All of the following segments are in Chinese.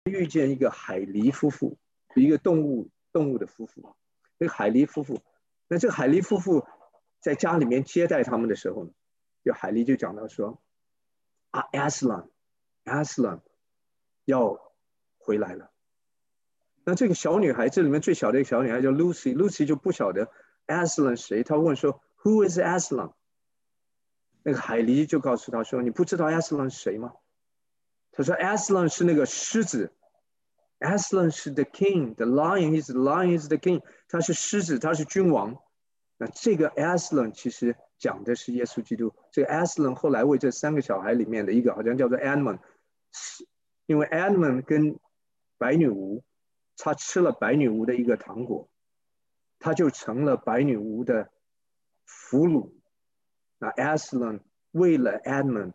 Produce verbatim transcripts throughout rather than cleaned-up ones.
遇见一个海狸夫妇，一个动物动物的夫妇，那个海狸夫妇，那这个海狸夫妇在家里面接待他们的时候呢，就海狸就讲到说啊 Aslan Aslan 要回来了。那这个小女孩，这里面最小的一个小女孩叫 Lucy，Lucy 就不晓得 Aslan 谁，她问说 Who is Aslan？ 那个海狸就告诉她说，你不知道 Aslan 是谁吗？他说 Aslan 是那个狮子， Aslan 是 the king， the lion is the lion is the king， 他是狮子，他是君王。那这个 Aslan 其实讲的是耶稣基督。这个 Aslan 后来为这三个小孩里面的一个好像叫做 Edmund， 因为 Edmund 跟白女巫，他吃了白女巫的一个糖果，他就成了白女巫的俘虏。那 Aslan 为了 Edmund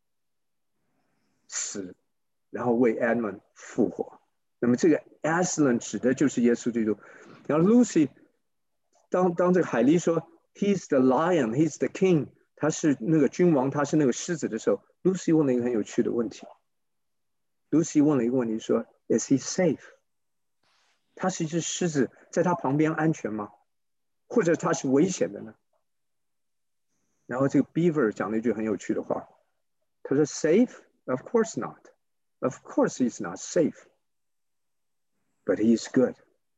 死，然后为 Edmund 复活。那么这个 Aslan 指的就是耶稣基督。然后 Lucy 当当这个海狸说 He's the lion, He's the king， 他是那个君王，他是那个狮子的时候， Lucy 问了一个很有趣的问题。Lucy 问了一个问题说 Is he safe？ 他是一只狮子，在他旁边安全吗？或者他是危险的呢？然后这个 Beaver 讲了一句很有趣的话，他说 Safe? Of course not. Of course he's not safe. But he's good.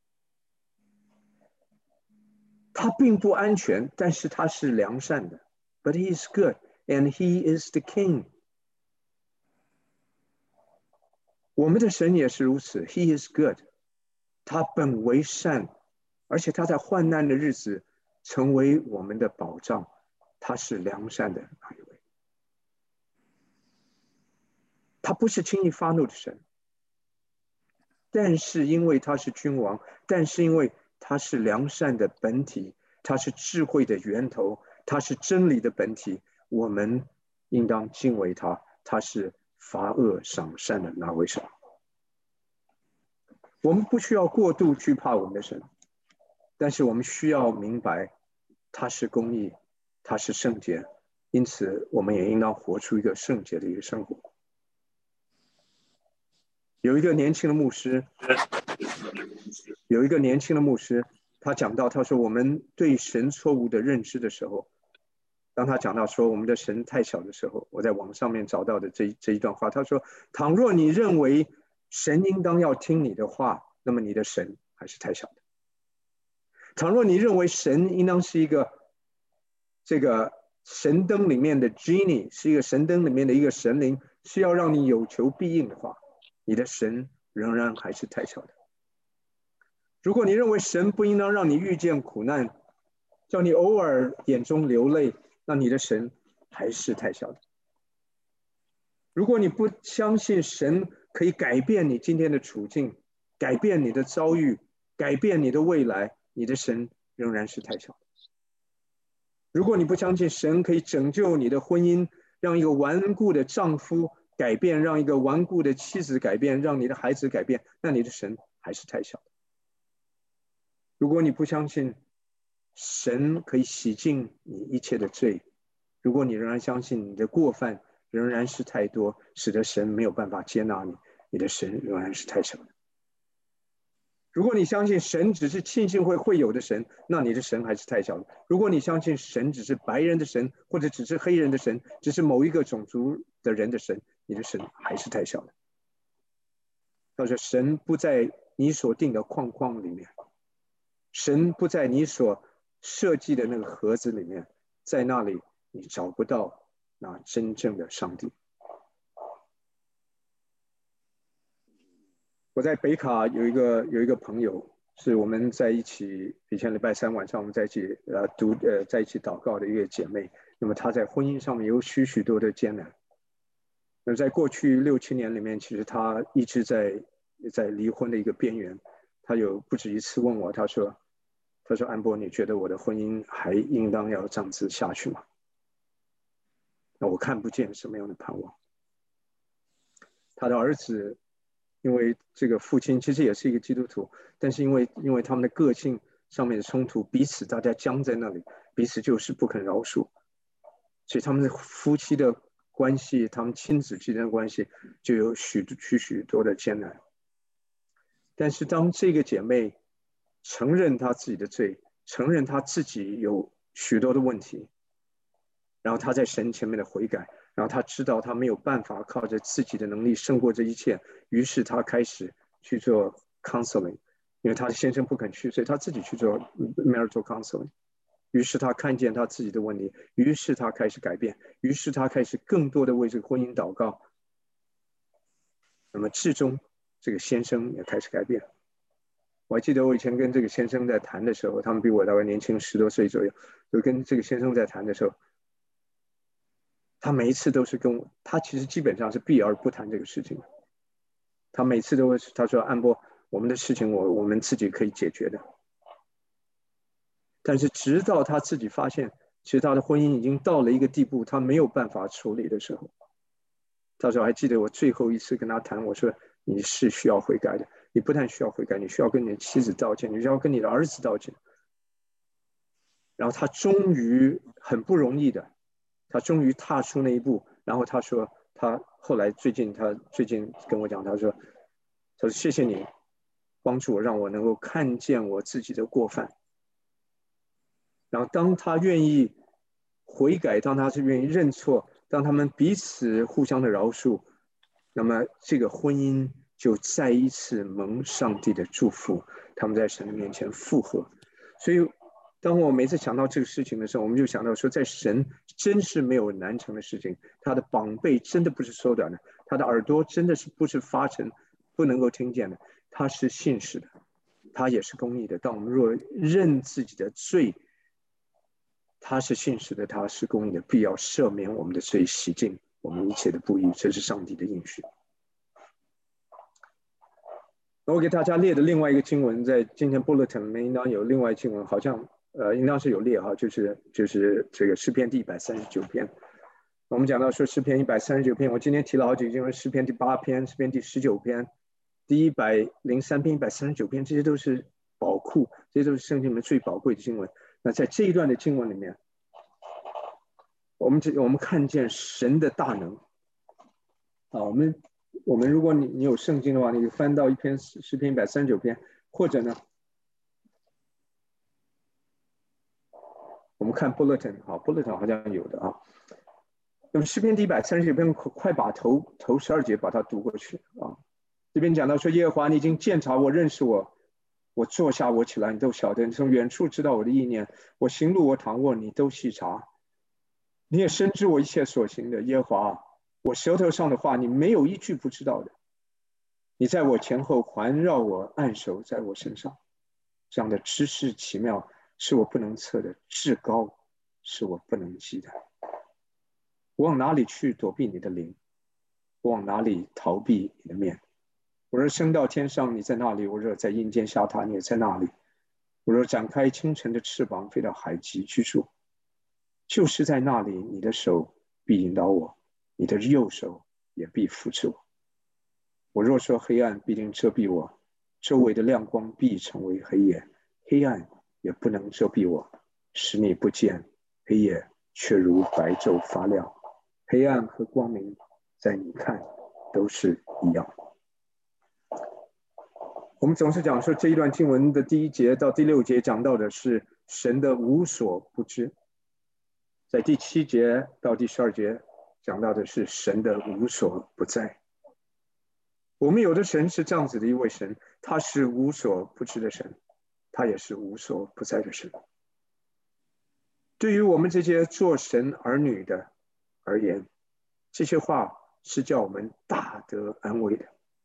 他并不安全，但是他是良善的。But he is good, and he is the king. 我们的神也是如此 ，He is good. 他本为善，而且他在患难的日子成为我们的保障。他是良善的那一位。他不是轻易发怒的神，但是因为他是君王，但是因为他是良善的本体，他是智慧的源头，他是真理的本体，我们应当敬畏他。他是罚恶赏善的那位神。我们不需要过度惧怕我们的神，但是我们需要明白他是公义，他是圣洁，因此我们也应当活出一个圣洁的一个生活。有一个年轻的牧师，有一个年轻的牧师，他讲到，他说我们对神错误的认知的时候，当他讲到说我们的神太小的时候，我在网上面找到的这这一段话，他说：倘若你认为神应当要听你的话，那么你的神还是太小的。倘若你认为神应当是一个这个神灯里面的 genie， 是一个神灯里面的一个神灵，需要让你有求必应的话，你的神仍然还是太小的。如果你认为神不应当让你遇见苦难，叫你偶尔眼中流泪，那你的神还是太小的。如果你不相信神可以改变你今天的处境，改变你的遭遇，改变你的未来，你的神仍然是太小的。如果你不相信神可以拯救你的婚姻，让一个顽固的丈夫改变，让一个顽固的妻子改变，让你的孩子改变，那你的神还是太小的。如果你不相信神可以洗净你一切的罪，如果你仍然相信你的过犯仍然是太多，使得神没有办法接纳你，你的神仍然是太小的。如果你相信神只是庆幸会会有的神，那你的神还是太小的。如果你相信神只是白人的神，或者只是黑人的神，只是某一个种族的人的神，你的神还是太小的。他说神不在你所定的框框里面，神不在你所设计的那个盒子里面，在那里你找不到那真正的上帝。我在北卡有一个有一个朋友，是我们在一起，以前礼拜三晚上我们在一起呃读呃在一起祷告的一个姐妹。那么她在婚姻上面有许许多的艰难。那在过去六七年里面，其实她一直在在离婚的一个边缘。她有不止一次问我，她说：“她说安波，你觉得我的婚姻还应当要这样子下去吗？”那我看不见什么样的盼望。她的儿子。因为这个父亲其实也是一个基督徒，但是因为因为他们的个性上面的冲突，彼此大家僵在那里，彼此就是不肯饶恕，所以他们的夫妻的关系，他们亲子之间的关系就有许许许多的艰难。 但是当这个姐妹承认她自己的罪，承认她自己有许多的问题，然后她在神前面的悔改，然后她知道她没有办法靠着自己的能力胜过这一切，于是她开始去做 counseling， 因为她的先生不肯去，所以她自己去做 marital counseling。于是她看见她自己的问题，于是她开始改变，于是她开始更多的为这个婚姻祷告。那么至终这个先生也开始改变。我还记得我以前跟这个先生在谈的时候，他们比我大概年轻十多岁左右，就跟这个先生在谈的时候，他每一次都是跟我，他其实基本上是避而不谈这个事情。他每次都会他说安波，我们的事情我我们自己可以解决的。但是直到他自己发现，其实他的婚姻已经到了一个地步，他没有办法处理的时候，他说还记得我最后一次跟他谈，我说你是需要悔改的，你不但需要悔改，你需要跟你的妻子道歉，你需要跟你的儿子道歉。然后他终于很不容易的，他终于踏出那一步。然后他说，他后来最近他最近跟我讲，他说，他说谢谢你帮助我，让我能够看见我自己的过犯。然后当他愿意悔改，当他是愿意认错，当他们彼此互相的饶恕，那么这个婚姻就再一次蒙上帝的祝福，他们在神的面前复合。所以当我每次想到这个事情的时候，我们就想到说，在神真是没有难成的事情，他的膀臂真的不是缩短的，他的耳朵真的是不是发沉不能够听见的，他是信实的，他也是公义的。当我们若认自己的罪，他是信实的，他是公义的，必要赦免我们的罪，洗净我们一切的不义，这是上帝的应许。我给大家列的另外一个经文，在今天 bulletin 里面应当有另外经文，好像呃应当是有列哈，就是就是这个诗篇第一百三十九篇。我们讲到说诗篇一百三十九篇，我今天提了好几个经文，诗篇第八篇、诗篇第十九篇、第一百零三篇、一百三十九篇，这些都是宝库，这些都是圣经里面最宝贵的经文。那在这一段的经文里面，我们我们看见神的大能啊，我们我们如果你你有圣经的话，你翻到一篇诗篇一百三十九篇，或者呢，我们看 bulletin 啊 bulletin 好像有的啊。那么诗篇第一百三十九篇，快把头头十二节把它读过去啊。这边讲到说，耶和华你已经鉴察我，认识我，我坐下我起来，你都晓得，你从远处知道我的意念，我行路我躺卧，你都细察，你也深知我一切所行的。耶和华，我舌头上的话，你没有一句不知道的。你在我前后环绕我，按手在我身上，这样的知识奇妙，是我不能测的，至高是我不能及的。我往哪里去躲避你的灵？我往哪里逃避你的面？我若升到天上，你在那里；我若在阴间下榻，你也在那里。我若展开清晨的翅膀，飞到海极居住，就是在那里，你的手必引导我，你的右手也必扶持我。我若说黑暗必定遮蔽我，周围的亮光必成为黑夜，黑暗也不能遮蔽我，使你不见，黑夜却如白昼发亮。黑暗和光明在你看都是一样。我们总是讲说，这一段经文的第一节到第六节讲到的是神的无所不知，在第七节到第十二节讲到的是神的无所不在。我们有的神是这样子的一位神，他是无所不知的神，他也是无所不在的神。对于我们这些做神儿女的而言，这些话是叫我们大得安慰的。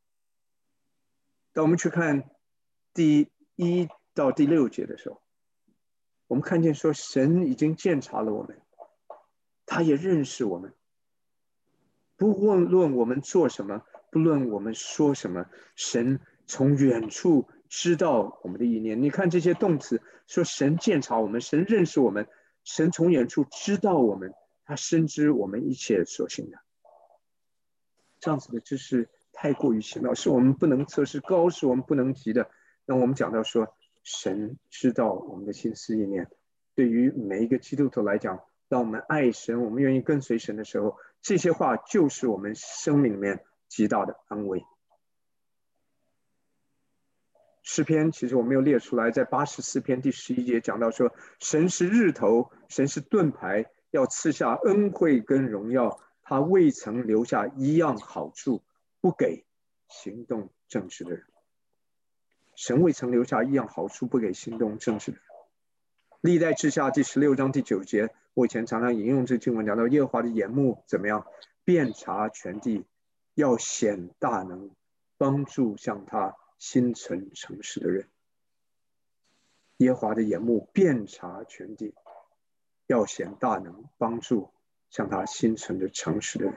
当我们去看第一到第六节的时候，我们看见说神已经鉴察了我们，他也认识我们，不论我们做什么，不论我们说什么，神从远处知道我们的意念。你看这些动词，说神鉴察我们，神认识我们，神从远处知道我们，他深知我们一切所行的。这样子的知识太过于奇妙，是我们不能测试，高是我们不能及的。那我们讲到说，神知道我们的心思意念。对于每一个基督徒来讲，当我们爱神，我们愿意跟随神的时候，这些话就是我们生命里面极大的安慰。 诗篇其实我没有列出来，在八十四篇第十一节讲到说，神是日头，神是盾牌，要赐下恩惠跟荣耀，他未曾留下一样好处不给行动正直的人。神未曾留下一样好处不给行动正直的人。历代志下第十六章第九节，我以前常常引用这经文，讲到耶和华的眼目怎么样，遍察全地，要显大能，帮助向他心存诚实的人。耶和华的眼目遍察全地，要显大能，帮助向他心存的诚实的人。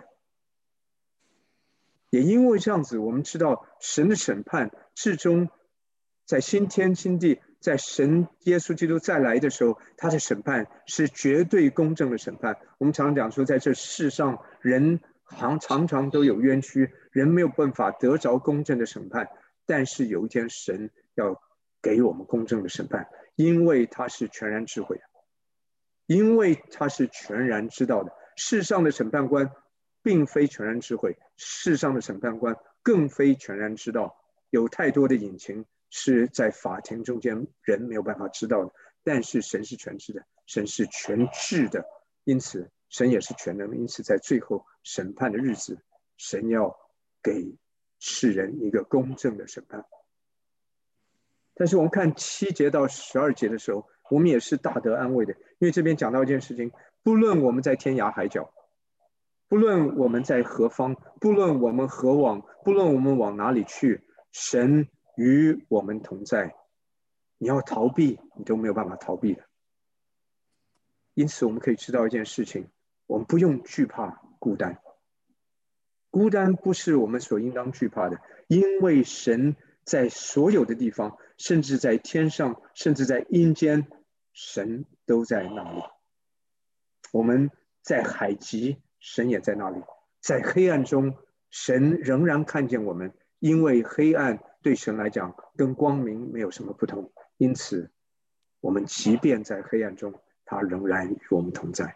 也因为这样子，我们知道神的审判至终在新天新地，在神耶稣基督再来的时候，他的审判是绝对公正的审判。我们常常讲说，在这世上人常常都有冤屈，人没有办法得着公正的审判，但是有一天神要给我们公正的审判，因为他是全然智慧的，因为他是全然知道的。世上的审判官并非全然智慧，世上的审判官更非全然知道，有太多的隐情是在法庭中间人没有办法知道的。但是神是全知的，神是全智的，因此神也是全能的，因此在最后审判的日子，神要给世人一个公正的审判。但是我们看七节到十二节的时候，我们也是大得安慰的，因为这边讲到一件事情，不论我们在天涯海角，不论我们在何方，不论我们何往，不论我们往哪里去，神与我们同在。你要逃避，你都没有办法逃避的。因此我们可以知道一件事情，我们不用惧怕孤单。孤单不是我们所应当惧怕的，因为神在所有的地方，甚至在天上，甚至在阴间，神都在那里。我们在海极，神也在那里。在黑暗中，神仍然看见我们，因为黑暗对神来讲跟光明没有什么不同，因此我们即便在黑暗中，他仍然与我们同在。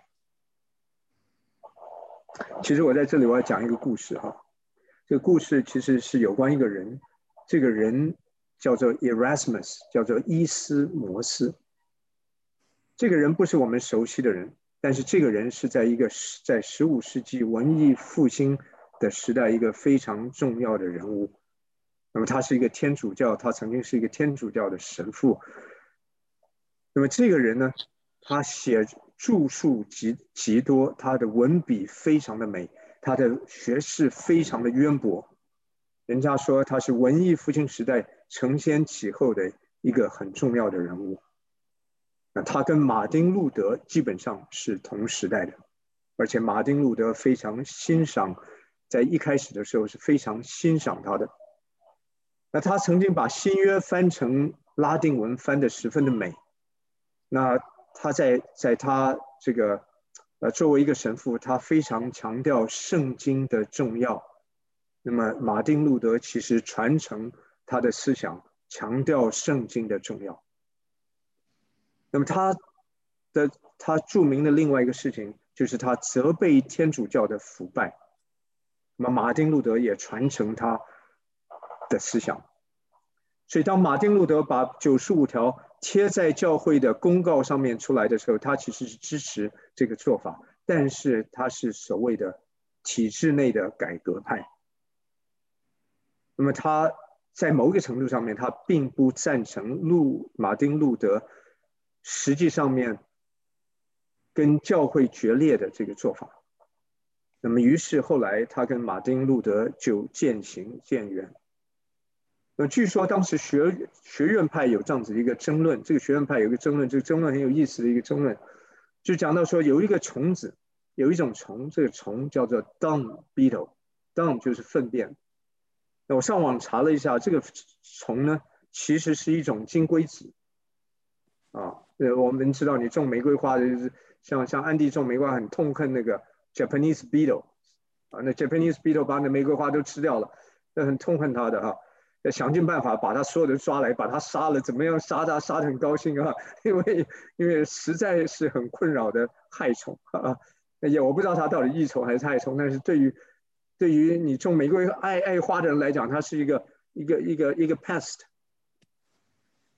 其实我在这里我要讲一个故事哈，这个故事其实是有关一个人，这个人叫做 Erasmus， 叫做伊斯摩斯。这个人不是我们熟悉的人，但是这个人是在一个在十五世纪文艺复兴的时代一个非常重要的人物。那么他是一个天主教，他曾经是一个天主教的神父。那么这个人呢，他写著述极极多，他的文笔非常的美，他的学识非常的渊博。人家说他是文艺复兴时代承先启后的一个很重要的人物。那他跟马丁路德基本上是同时代的，而且马丁路德非常欣赏，在一开始的时候是非常欣赏他的。那他曾经把新约翻成拉丁文，翻得十分的美。那他在在他这个呃作为一个神父，他非常强调圣经的重要。那么马丁路德其实传承他的思想，强调圣经的重要。那么他的他著名的另外一个事情，就是他责备天主教的腐败。那么马丁路德也传承他的思想。所以当马丁路德把九十五条贴在教会的公告上面出来的时候，他其实是支持这个做法，但是他是所谓的体制内的改革派。那么他在某一个程度上面，他并不赞成路马丁路德实际上面跟教会决裂的这个做法。那么于是后来他跟马丁路德就渐行渐远。那据说当时学学院派有这样子一个争论，这个学院派有一个争论，这个争论很有意思的一个争论，就讲到说有一个虫子，有一种虫，这个虫叫做 dung beetle，dung 就是粪便。那我上网查了一下，这个虫呢，其实是一种金龟子。啊，呃，我们知道你种玫瑰花的，就是像像安迪种玫瑰花很痛恨那个 Japanese beetle， 啊，那 Japanese beetle 把那玫瑰花都吃掉了，那很痛恨它的哈。要想尽办法把他所有的抓来，把他杀了，怎么样杀他，杀得很高兴啊！因为因为实在是很困扰的害虫啊，也我不知道他到底益虫还是害虫，但是对于对于你种玫瑰爱爱花的人来讲，它是一个一个一个一个 pest。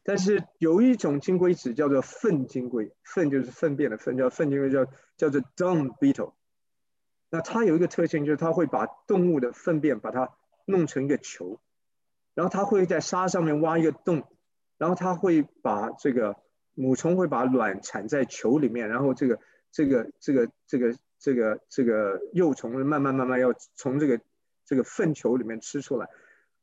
但是有一种金龟子叫做粪金龟，粪就是粪便的粪，叫粪金龟，叫叫做 dung beetle。那它有一个特性，就是它会把动物的粪便把它弄成一个球，然后它会在沙上面挖一个洞，然后它会把这个母虫会把卵产在球里面，然后这个这个这个这个这个这个幼虫慢慢慢慢要从这个这个粪球里面吃出来。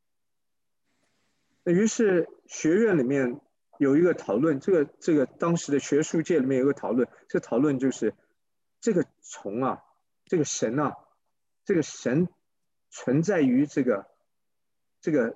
于是学院里面有一个讨论，这个这个当时的学术界里面有一个讨论，这个讨论就是这个虫啊，这个神啊，这个神存在于这个这个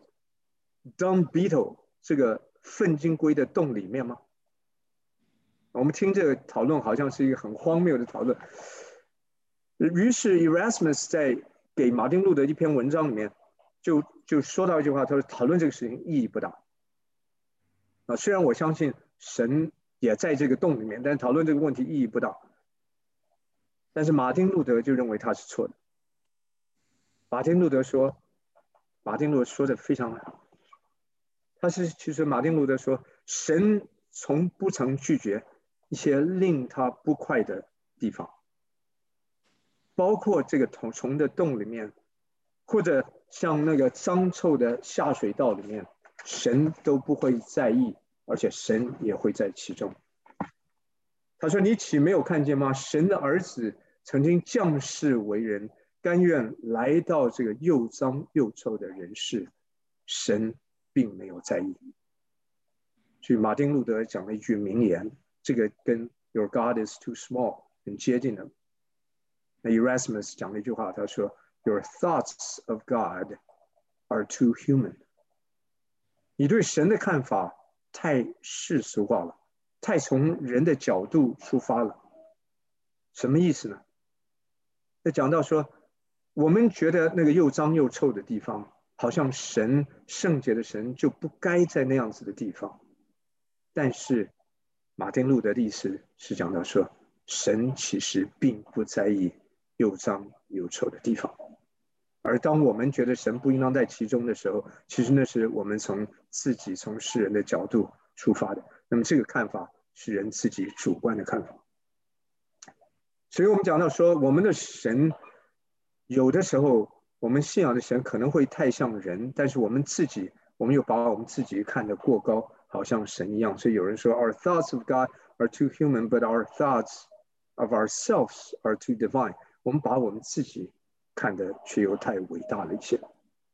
dung beetle 这个粪金龟的洞里面吗？我们听这个讨论好像是一个很荒谬的讨论。于是 Erasmus 在给马丁路德一篇文章里面就就说到一句话，他说讨论这个事情意义不大。啊，虽然我相信神也在这个洞里面，但讨论这个问题意义不大。但是马丁路德就认为他是错的。马丁路德说，马丁路德说的非常好。他是其实马丁路德说，神从不曾拒绝一些令他不快的地方，包括这个虫的洞里面，或者像那个脏臭的下水道里面，神都不会在意，而且神也会在其中。他说：“你岂没有看见吗？神的儿子曾经降世为人，甘愿来到这个又脏又臭的人世，神并没有在意。”所以马丁路德讲了一句名言，这个跟 "Your God is too small" 很接近的。那 Erasmus 讲了一句话，他说 ："Your thoughts of God are too human." 你对神的看法太世俗化了，太从人的角度出发了。什么意思呢？那讲到说，我们觉得那个又脏又臭的地方，好像神圣洁的神就不该在那样子的地方。但是马丁路德的意思是讲到说，神其实并不在意又脏又臭的地方。而当我们觉得神不应当在其中的时候，其实那是我们从自己从世人的角度出发的。那么这个看法是人自己主观的看法。所以我们讲到说，我们的神有的时候我们信仰的神可能会太像人，但是我们自己我们又把我们自己看得过高，好像神一样。所以有人说 Our thoughts of God are too human, but our thoughts of ourselves are too divine. 我们把我们自己看得却又太伟大了一些。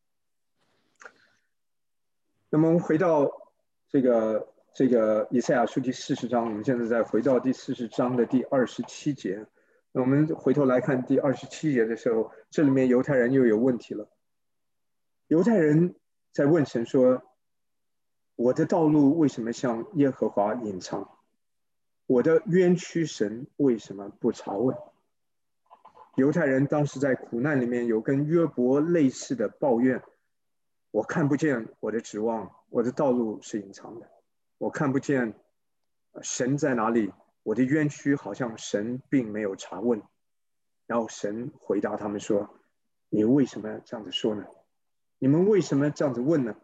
那么我们回到这个这个以赛亚书第四十章，我们现在再回到第四十章的第二十七节。那我们回头来看第二十七节的时候，这里面犹太人又有问题了。犹太人在问神说：“我的道路为什么向耶和华隐藏？我的冤屈神为什么不查问？”犹太人当时在苦难里面有跟约伯类似的抱怨：“我看不见我的指望，我的道路是隐藏的，我看不见神在哪里，我的冤屈好像神并没有查问。”然后神回答他们说：“你为什么这样子说呢？你们为什么这样子问呢？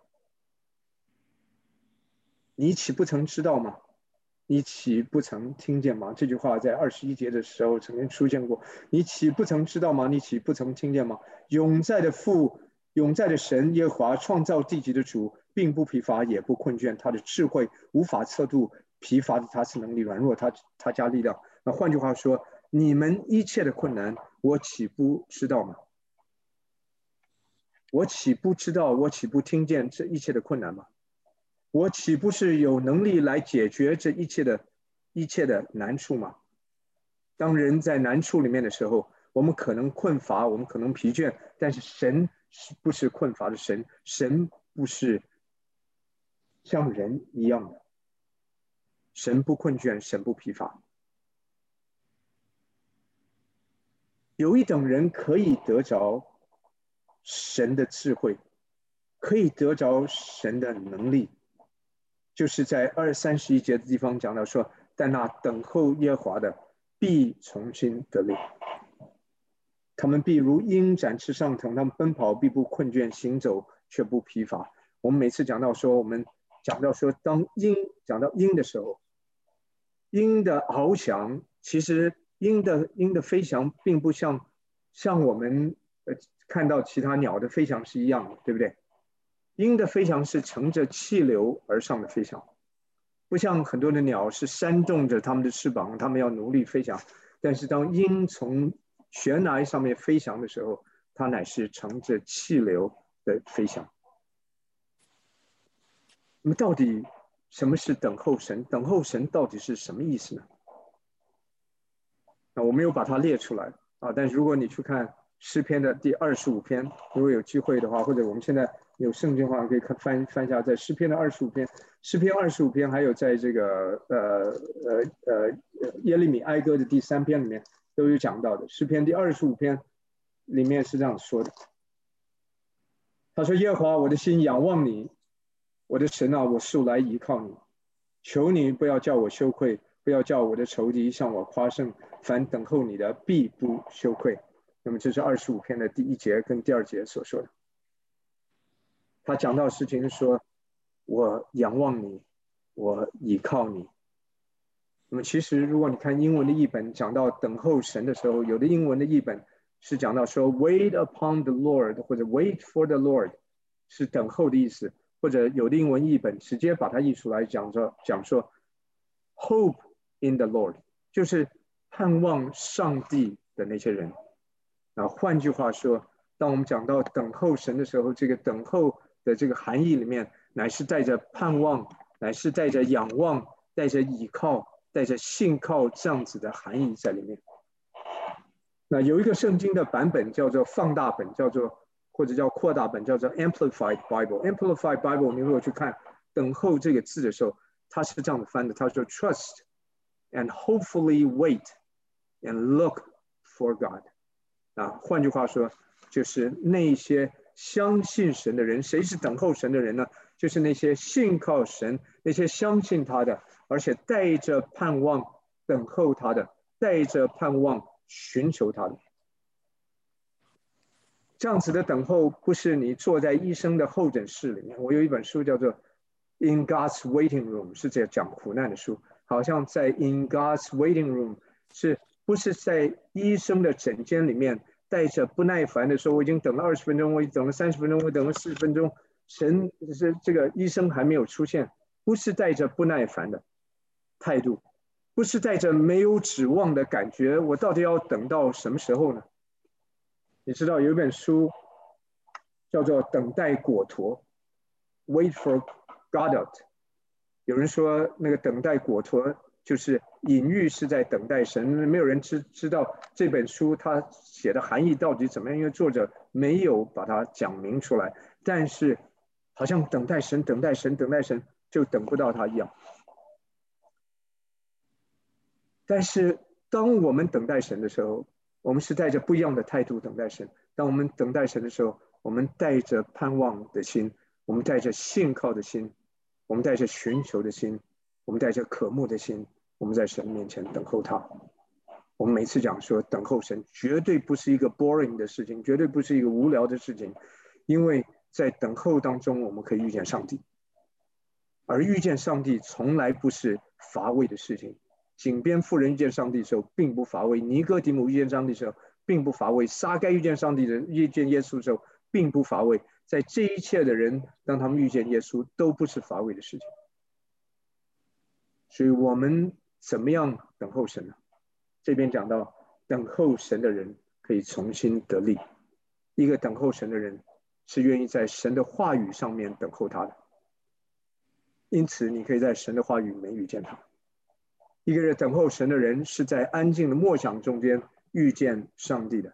你岂不曾知道吗？你岂不曾听见吗？”这句话在二十一节的时候曾经出现过。你岂不曾知道吗？你岂不曾听见吗？永在的父，永在的神耶和华，创造地极的主，并不疲乏也不困倦，他的智慧无法测度，疲乏的他是能力，软弱他他加力量。那换句话说，你们一切的困难，我岂不知道吗？我岂不知道？我岂不听见这一切的困难吗？我岂不是有能力来解决这一切的一切的难处吗？当人在难处里面的时候，我们可能困乏，我们可能疲倦，但是神不是困乏的神，神不是像人一样的，神不困倦，神不疲乏。有一等人可以得着神的智慧，可以得着神的能力，就是在二三十一节的地方讲到说，但那等候耶和华的必重新得力，他们必如鹰展翅上腾，他们奔跑必不困倦，行走却不疲乏。我们每次讲到说我们讲到说，当鹰讲到鹰的时候，鹰的翱翔，其实鹰的鹰的飞翔并不像像我们呃看到其他鸟的飞翔是一样的，对不对？鹰的飞翔是乘着气流而上的飞翔，不像很多的鸟是扇动着它们的翅膀，它们要努力飞翔。但是当鹰从悬崖上面飞翔的时候，它乃是乘着气流的飞翔。那么到底什么是等候神？等候神到底是什么意思呢？那我没有把它列出来啊，但是如果你去看诗篇的第二十五篇，如果有机会的话，或者我们现在有圣经的话，可以看翻翻一下，在诗篇的二十五篇，诗篇二十五篇，还有在这个呃呃呃耶利米哀歌的第三篇里面都有讲到的。诗篇第二十五篇里面是这样说的，他说：“耶和华，我的心仰望你，我的神啊，我素来依靠你，求你不要叫我羞愧，不要叫我的仇敌向我夸胜，凡等候你的必不羞愧。”那么这是二十五篇的第一节跟第二节所说的。他讲到的事情是说，我仰望你，我倚靠你。那么其实如果你看英文的译本讲到等候神的时候，有的英文的译本是讲到说 wait upon the Lord 或者 wait for the Lord 是等候的意思，或者有的英文译本直接把它译出来讲说讲说 hope in the Lord 就是盼望上帝的那些人。那换句话说，当我们讲到等候神的时候，这个等候的这个含义里面，乃是带着盼望，乃是带着仰望，带着倚靠，带着信靠这样子的含义在里面。那有一个圣经的版本叫做放大本，叫做或者叫扩大本，叫做 Amplified Bible。Amplified Bible， 你如果去看等候这个字的时候，它是这样的翻的，它说 Trust and hopefully wait and look for God。啊，换句话说，就是那些相信神的人，谁是等候神的人呢？就是那些信靠神、那些相信他的，而且带着盼望等候他的，带着盼望寻求他的。这样子的等候，不是你坐在医生的候诊室里面。我有一本书叫做《In God's Waiting Room》，是这讲苦难的书。好像在《In God's Waiting Room》是。不是在医生的诊间里面带着不耐烦的说，我已经等了二十分钟，我已经等了三十分钟，我等了四十分钟，神是这个医生还没有出现，不是带着不耐烦的态度，不是带着没有指望的感觉，我到底要等到什么时候呢？你知道有一本书叫做《等待果陀》 ，Wait for Godot。有人说那个等待果陀。就是隐喻是在等待神，没有人知知道这本书他写的含义到底怎么样，因为作者没有把它讲明出来。但是好像等待神，等待神，等待神，就等不到他一样。但是当我们等待神的时候，我们是带着不一样的态度等待神。当我们等待神的时候，我们带着盼望的心，我们带着信靠的心，我们带着寻求的心，我们带着渴慕的心。我们在神面前等候他。我们每次讲说等候神绝对不是一个 boring 的事情，绝对不是一个无聊的事情，因为在等候当中我们可以遇见上帝，而遇见上帝从来不是乏味的事情。井边妇人遇见上帝的时候并不乏味，尼哥底母遇见上帝的时候并不乏味，撒该遇见上帝的遇见耶稣的时候并不乏味。在这一切的人当他们遇见耶稣都不是乏味的事情。所以我们怎么样等候神呢？这边讲到等候神的人可以重新得力。一个等候神的人是愿意在神的话语上面等候他的，因此你可以在神的话语里面遇见他。一个人等候神的人是在安静的默想中间遇见上帝的，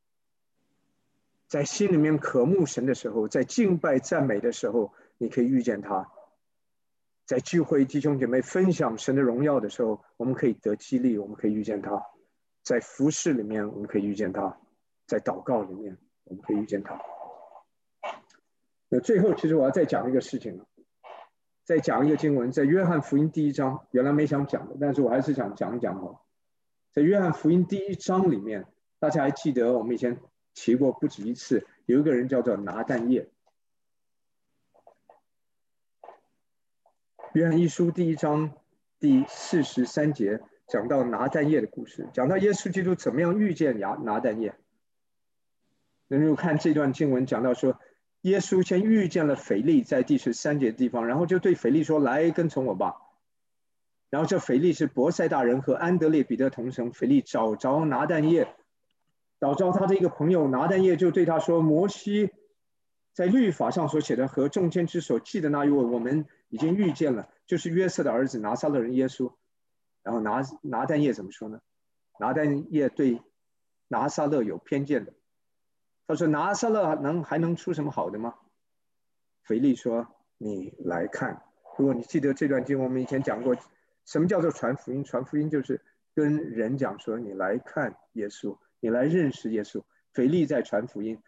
在心里面渴慕神的时候，在敬拜赞美的时候，你可以遇见他。在聚会弟兄姐妹分享神的荣耀的时候，我们可以得激励，我们可以遇见他。在服事里面我们可以遇见他，在祷告里面我们可以遇见他。那最后其实我要再讲一个事情，再讲一个经文，在约翰福音第一章，原来没想讲的，但是我还是想讲一讲哦。在约翰福音第一章里面，大家还记得我们以前提过不止一次，有一个人叫做拿但业。 约翰一书第一章第四十三节讲到拿但业的故事，讲到耶稣基督怎么样遇见拿拿但业。能够看这段经文讲到说，耶稣先遇见了腓力，在第十三节的地方，然后就对腓力说：“来跟从我吧。”然后这腓力是伯赛大人和安德烈彼得同城，腓力找着拿但业，找着他的一个朋友拿但业，就对他说：“摩西在律法上所写的和众先知所记的那一位，我们已经遇见了，就是约瑟的儿子拿撒勒人耶稣。”然后拿拿但业怎么说呢？拿但业对拿撒勒有偏见的，他说：“拿撒勒能还能出什么好的吗？”腓力说：“你来看。”如果你记得这段经，我们以前讲过，什么叫做传福音？传福音就是跟人讲说：“你来看耶稣，你来认识耶稣。”腓力在传福音，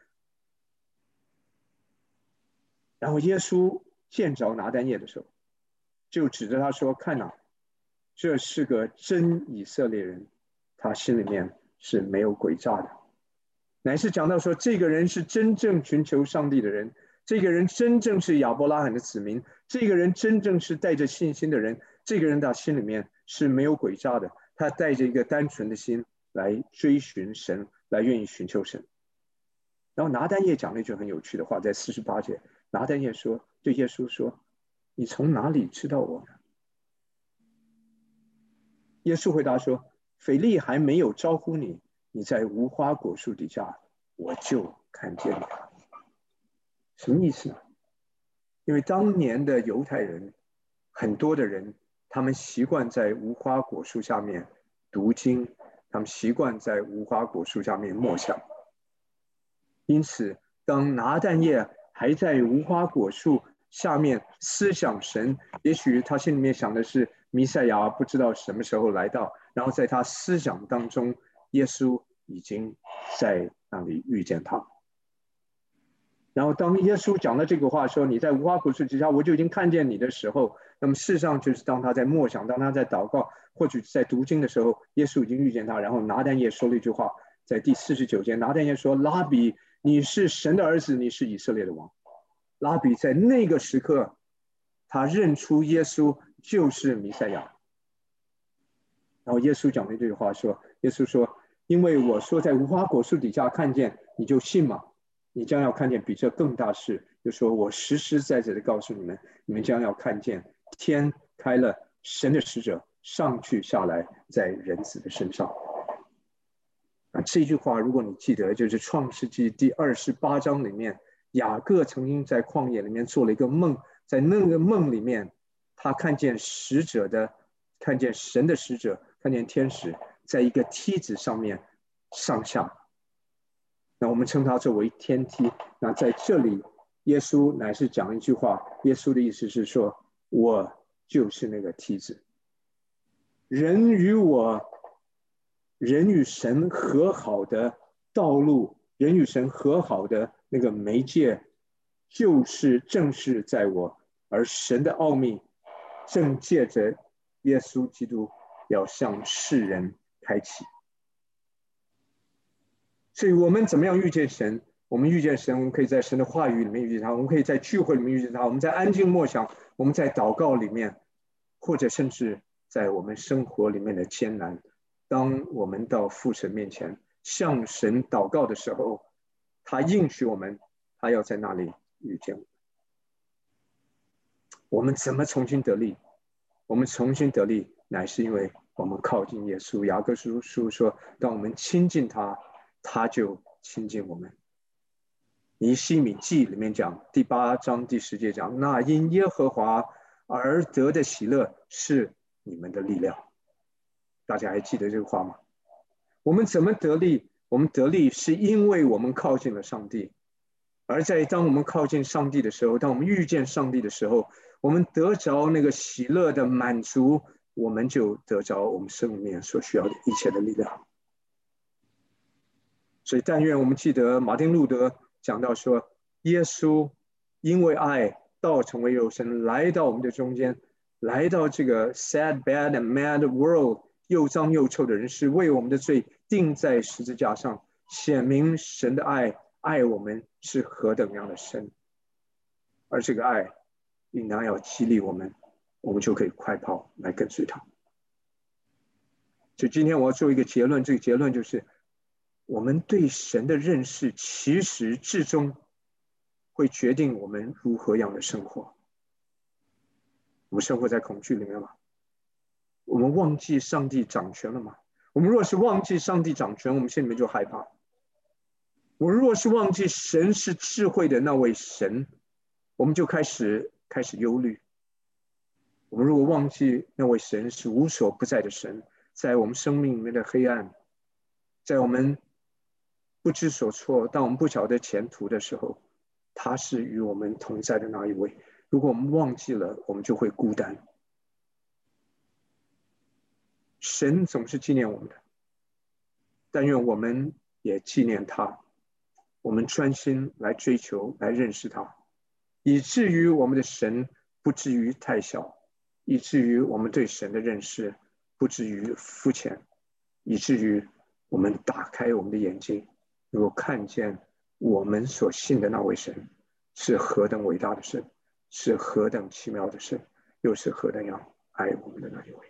然后耶稣见着拿但业的时候，就指着他说：“看哪，这是个真以色列人，他心里面是没有诡诈的。”乃是讲到说，这个人是真正寻求上帝的人，这个人真正是亚伯拉罕的子民，这个人真正是带着信心的人，这个人他心里面是没有诡诈的，他带着一个单纯的心来追寻神，来愿意寻求神。然后拿但业讲了一句很有趣的话，在四十八节，拿但业说对耶稣说：“你从哪里知道我呢？”耶稣回答说：“腓力还没有招呼你，你在无花果树底下，我就看见你了。”什么意思呢？因为当年的犹太人，很多的人，他们习惯在无花果树下面读经，他们习惯在无花果树下面默想。因此，当拿但业还在无花果树下面思想神，也许他心里面想的是弥赛亚不知道什么时候来到，然后在他思想当中，耶稣已经在那里遇见他。然后当耶稣讲了这个话说：“你在无花果树之下，我就已经看见你”的时候，那么事实上就是当他在默想，当他在祷告，或许在读经的时候，耶稣已经遇见他。然后拿但业说了一句话，在第四十九节，拿但业说：“拉比，你是神的儿子，你是以色列的王。”拉比在那个时刻，他认出耶稣就是弥赛亚。然后耶稣讲了一句话说：“耶稣说，因为我说在无花果树底下看见，你就信吗？你将要看见比这更大事。”就说我实实在在的告诉你们，你们将要看见天开了，神的使者上去下来，在人子的身上。啊，这句话如果你记得，就是创世纪第二十八章里面，雅各曾经在旷野里面做了一个梦，在那个梦里面，他看见使者的，看见神的使者，看见天使在一个梯子上面上下。那我们称它作为天梯。那在这里，耶稣乃是讲一句话，耶稣的意思是说，我就是那个梯子。人与我，人与神和好的道路，人与神和好的那个媒介，就是正是在我，而神的奥秘正借着耶稣基督要向世人开启。所以我们怎么样遇见神？我们遇见神，我们可以在神的话语里面遇见他，我们可以在聚会里面遇见他，我们在安静默想，我们在祷告里面，或者甚至在我们生活里面的艰难。当我们到父神面前向神祷告的时候，他应许我们，他要在那里遇见我们。我们怎么重新得力？我们重新得力，乃是因为我们靠近耶稣。雅各书书说，当我们亲近他，他就亲近我们。尼希米记里面讲，第八章第十节讲，那因耶和华而得的喜乐是你们的力量。大家还记得这个话吗？我们怎么得力？我们得力是因为我们靠近了上帝。而在当我们靠近上帝的时候，当我们遇见上帝的时候，我们得着那个喜乐的满足，我们就得着我们生命所需要的一切的力量。所以但愿我们记得马丁路德讲到说，耶稣因为爱道成为肉身，来到我们的中间，来到这个 sad bad and mad world， 又脏又臭的人世，为我们的罪钉在十字架上，显明神的爱，爱我们是何等样的深。而这个爱应当要激励我们， 我们就可以快跑来跟随他。所以今天我要做一个结论，这个结论就是我们对神的认识其实至终会决定我们如何样的生活。我们生活在恐惧里面吗？我们忘记上帝掌权了吗？我们若是忘记上帝掌权，我们心里面就害怕。我们若是忘记神是智慧的那位神，我们就开始开始忧虑。我们如果忘记那位神是无所不在的神，在我们生命里面的黑暗，在我们不知所措，当我们不晓得前途的时候，他是与我们同在的那一位。如果我们忘记了，我们就会孤单。神总是纪念我们的，但愿我们也纪念他，我们专心来追求，来认识他，以至于我们的神不至于太小，以至于我们对神的认识不至于肤浅，以至于我们打开我们的眼睛，能够看见我们所信的那位神是何等伟大的神，是何等奇妙的神，又是何等样爱我们的那一位。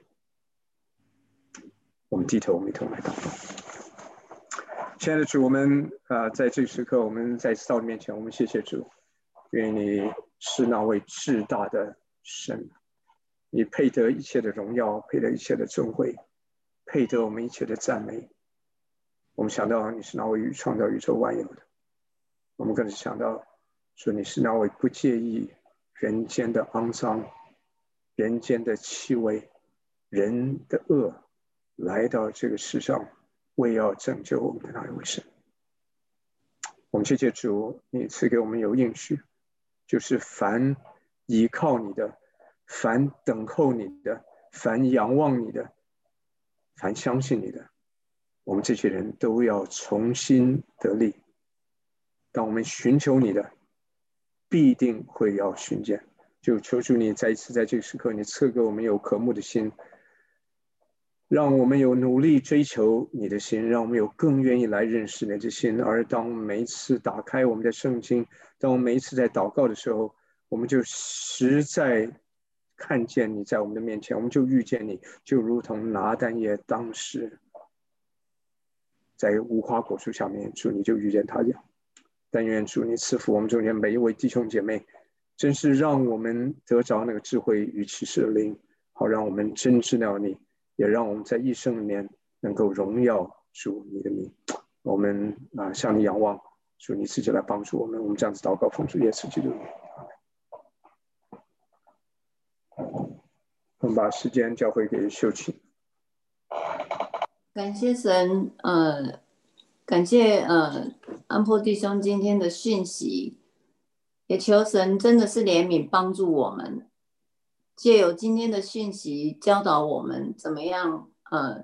我们低头，我们一同来祷告。亲爱的主，我们、呃、在这个时刻，我们在到你面前，我们谢谢主，愿你是那位至大的神，你配得一切的荣耀，配得一切的尊贵，配得我们一切的赞美。我们想到你是那位创造宇宙万有的，我们更是想到说你是那位不介意人间的肮脏，人间的气味，人的恶，来到这个世上为要拯救我们的那一位神。我们谢谢主，你赐给我们有应许，就是凡依靠你的，凡等候你的，凡仰望你的，凡相信你的，我们这些人都要重新得力。当我们寻求你的，必定会要寻见。就求主你再一次在这个时刻，你赐给我们有渴慕的心，让我们有努力追求你的心，让我们有更愿意来认识你的心。而当每一次打开我们的圣经，当我们每一次在祷告的时候，我们就实在看见你在我们的面前，我们就遇见你，就如同拿但业当时在无花果树下面，主你就遇见他一样。但愿主你赐福我们中间每一位弟兄姐妹，真是让我们得着那个智慧与启示的灵，好让我们真知道你，也让我们在一生里面能够荣耀主你的名。我们、啊、向你仰望，主你自己来帮助我们。我们这样子祷告，奉主耶稣基督的名。我们把时间交回给秀琴。 感谢神，呃，感谢呃安波弟兄今天的讯息，也求神真的是怜悯帮助我们，借由今天的讯息教导我们怎么样呃